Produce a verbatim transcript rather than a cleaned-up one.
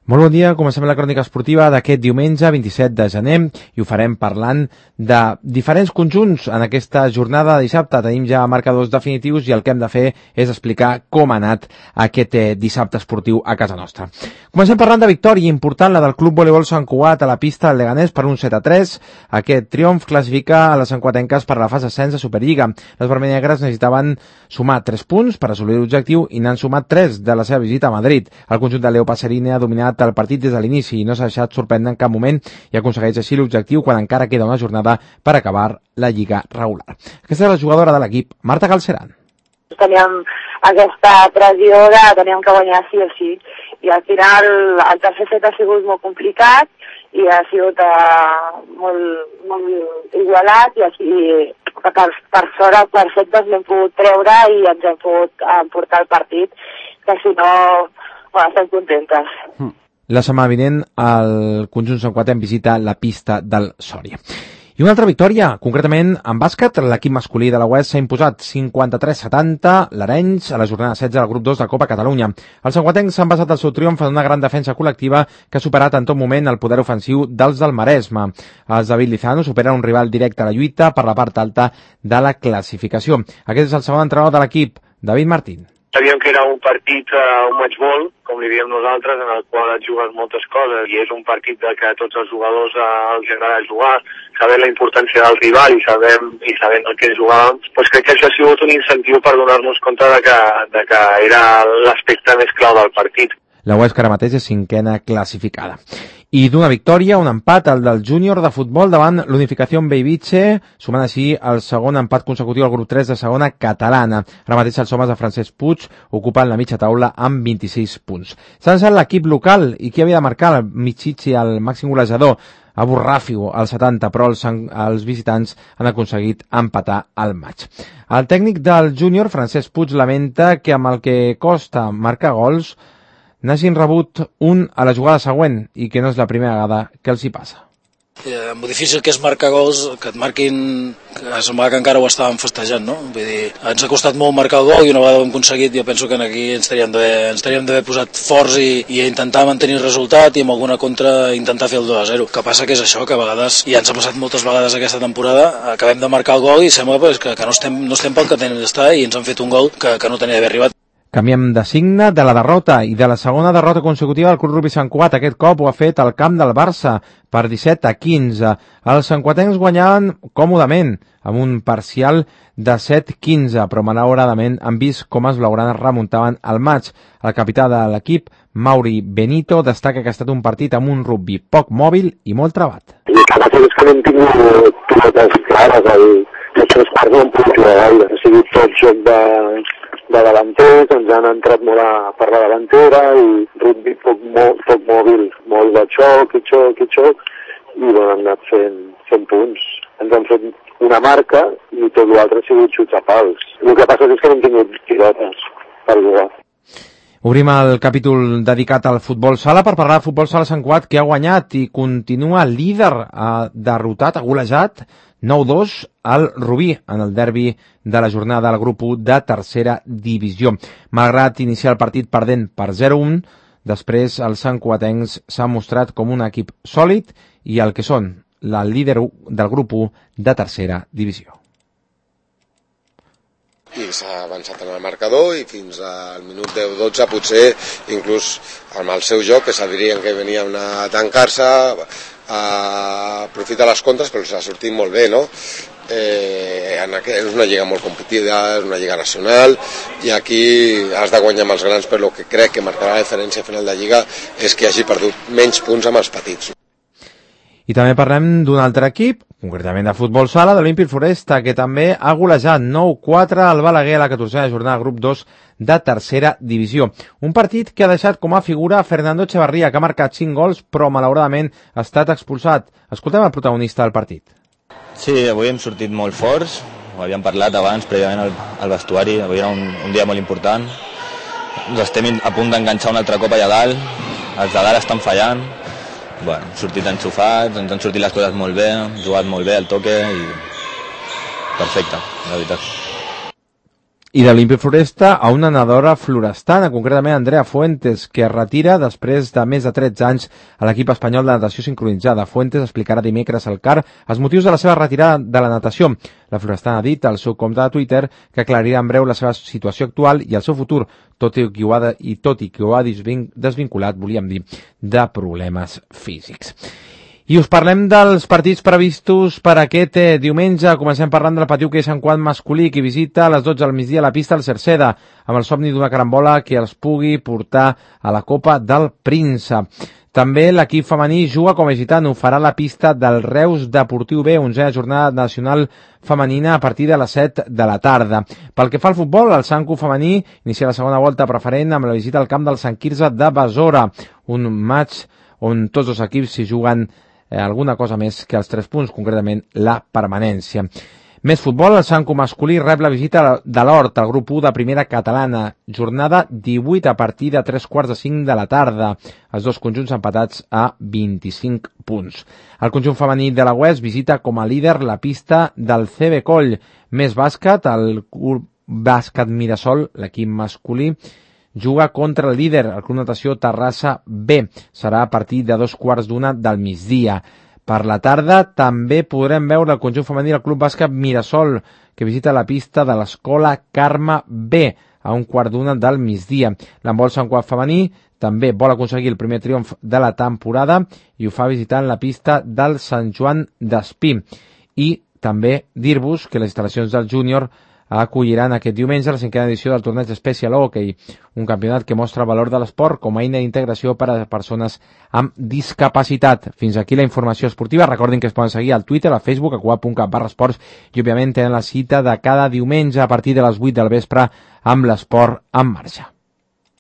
Molt bon dia, comencem la crònica esportiva d'aquest diumenge vint-i-set de gener i ho farem parlant de diferents conjunts en aquesta jornada de dissabte. Tenim ja marcadors definitius i el que hem de fer és explicar com ha anat aquest dissabte esportiu a casa nostra. Comencem parlant de victòria important, la del Club Voleibol Sant Cugat a la pista del Leganés per un set a tres. Aquest triomf classifica a les santcuatenques per a la fase ascens de Superliga. Les vermellnegres necessitaven sumar tres punts per assolir l'objectiu i n'han sumat tres de la seva visita a Madrid. El conjunt de Leo Passerini ha dominat el partit des de l'inici i no s'ha deixat sorprendre en cap moment i aconsegueix així l'objectiu quan encara queda una jornada per acabar la lliga regular. Aquesta és la jugadora de l'equip, Marta Galceran. Teníem aquesta pressió de teníem que guanyar sí o sí i al final el tercer set ha sigut molt complicat i ha sigut uh, molt, molt igualat i així per, per sort el tercer set l'hem pogut treure i ens hem pogut emportar el partit, que si no bueno, estem contentes. Mm. La setmana vinent el conjunt santcuatenc visita la pista del Sòria. I una altra victòria, concretament en bàsquet, l'equip masculí de la U E S s'ha imposat cinquanta-tres setanta l'Arenys a la jornada setze del grup dos de Copa Catalunya. Els santcuatencs s'han basat el seu triomf en una gran defensa col·lectiva que ha superat en tot moment el poder ofensiu dels del Maresme. Els David Lizano superen un rival directe a la lluita per la part alta de la classificació. Aquest és el segon entrenador de l'equip, David Martín. Sabíem que era un partit, uh, un match ball, com li diem nosaltres, en el qual et jugues moltes coses i és un partit de que a tots els jugadors uh, els agrada jugar, sabent la importància del rival i sabent, i sabent el que jugàvem, doncs crec que això ha sigut un incentiu per donar-nos compte de que, de que era l'aspecte més clau del partit. La U E S que ara mateix és cinquena classificada. I d'una victòria, un empat, el del júnior de futbol davant l'Unificació Beibiche, sumant així el segon empat consecutiu al grup tres de segona catalana. Ara mateix els homes de Francesc Puig ocupen la mitja taula amb vint-i-sis punts. S'ha llançat l'equip local i qui havia de marcar el Michichi, el màxim golejador, Abu Ràfiu, al setanta, però els, els visitants han aconseguit empatar el maig. El tècnic del júnior, Francesc Puig, lamenta que amb el que costa marcar gols n'hagin rebut un a la jugada següent i que no és la primera vegada que els hi passa. Eh, molt difícil que és marcar gols, que et marquin, que semblava que encara ho estàvem festejant, no? Vull dir, ens ha costat molt marcar el gol i una vegada ho hem aconseguit, jo penso que aquí ens estaríem d'haver ens estaríem d'haver posat forts i, i intentar mantenir el resultat i amb alguna contra intentar fer el dos a zero. El que passa que és això, que a vegades, ja ens ha passat moltes vegades aquesta temporada, acabem de marcar el gol i sembla pues, que, que no, estem, no estem pel que tenen d'estar i ens han fet un gol que, que no tenia d'haver arribat. Canviem de signe de la derrota i de la segona derrota consecutiva del Club Rugbi Sant Cugat. Aquest cop ho ha fet al camp del Barça per disset a quinze. Els santcuatencs guanyaven còmodament amb un parcial de set a quinze, però malauradament han vist com els blaugranes remuntaven al maig. El capità de l'equip, Mauri Benito, destaca que ha estat un partit amb un rugbi poc mòbil i molt trebat. I el que passa és que no hem tingut pilotes clares, el, els tres quarts no han pogut jugar gaire, ha sigut tot joc de... de davanters, ens han entrat molt a, per la davantera i rugby poc, molt, poc mòbil, molt de xoc i xoc i xoc i bueno, han anat fent, fent punts. Ens han fet una marca i tot l'altre ha sigut xuts a pals. El que passa és que no hem tingut pilotes per jugar. Obrim el capítol dedicat al futbol sala per parlar de futbol sala Sant Cugat, que ha guanyat i continua líder, ha derrotat, ha golejat nou dos al Rubí en el derbi de la jornada del grup u de tercera divisió. Malgrat iniciar el partit perdent per zero a un, després els santcuatencs s'han mostrat com un equip sòlid i el que són el líder del grup u de tercera divisió. I s'ha avançat en el marcador i fins al minut deu dotze potser inclús amb el seu joc, que sabrien que venien a tancar-se, Uh, aprofita les contres, però s'ha sortit molt bé, no? Eh, en aquest, és una lliga molt competida, és una lliga nacional i aquí has de guanyar amb els grans, però el que crec que marcarà la diferència a final de lliga és que hagi perdut menys punts amb els petits. I també parlem d'un altre equip, concretament de futbol sala, de l'Olímpic Floresta, que també ha golejat nou quatre al Balaguer a la catorzena jornada grup dos de tercera divisió. Un partit que ha deixat com a figura Fernando Echevarría, que ha marcat cinc gols, però malauradament ha estat expulsat. Escoltem el protagonista del partit. Sí, avui hem sortit molt forts, ho havíem parlat abans, prèviament al, al vestuari, avui era un, un dia molt important. Ens estem a punt d'enganxar un altre cop allà dalt, els de dalt estan fallant. Bueno, hem sortit enxufats, ens han sortit les coses molt bé, hem jugat molt bé el toque i perfecte, la veritat. I l'Olímpic Floresta a una nedadora florestana, concretament Andrea Fuentes, que es retira després de més de tretze anys a l'equip espanyol de natació sincronitzada. Fuentes explicarà dimecres al C A R els motius de la seva retirada de la natació. La florestana ha dit al seu compte de Twitter que aclarirà en breu la seva situació actual i el seu futur, tot i que ho ha, de, i tot i que ho ha desvinculat, volíem dir, de problemes físics. I us parlem dels partits previstos per aquest eh, diumenge. Comencem parlant del Patiu que és Sant Juan masculí, que visita a les dotze al migdia la pista al Cerceda, amb el somni d'una carambola que els pugui portar a la Copa del Príncep. També l'equip femení juga com a visitant, ho farà a la pista del Reus Deportiu B, onzena jornada nacional femenina a partir de les set de la tarda. Pel que fa al futbol, el Sanco femení inicia la segona volta preferent amb la visita al camp del Sant Quirze de Besora, un match on tots dos equips s'hi juguen Eh, alguna cosa més que els tres punts, concretament la permanència. Més futbol, el Sanco masculí rep la visita de l'Hort, al grup u de primera catalana, jornada divuit a partir de tres quarts de cinc de la tarda, els dos conjunts empatats a vint-i-cinc punts. El conjunt femení de la Oest visita com a líder la pista del C B Coll. Més bàsquet, el club bàsquet Mirasol, l'equip masculí, juga contra el líder, el Club Natació Terrassa B. Serà a partir de dos quarts d'una del migdia. Per la tarda també podrem veure el conjunt femení del Club Bàsquet Mirasol, que visita la pista de l'Escola Carme B a un quart d'una del migdia. L'handbol Sant Juan femení també vol aconseguir el primer triomf de la temporada i ho fa visitant la pista del Sant Joan d'Espí. I també dir-vos que les instal·lacions del júnior acolliran aquest diumenge la cinquena edició del torneig Special Hockey, un campionat que mostra el valor de l'esport com a eina d'integració per a persones amb discapacitat. Fins aquí la informació esportiva. Recordin que es poden seguir al Twitter, al Facebook, a cuap punt cat barra esports, i òbviament tenen la cita de cada diumenge a partir de les vuit del vespre amb l'esport en marxa.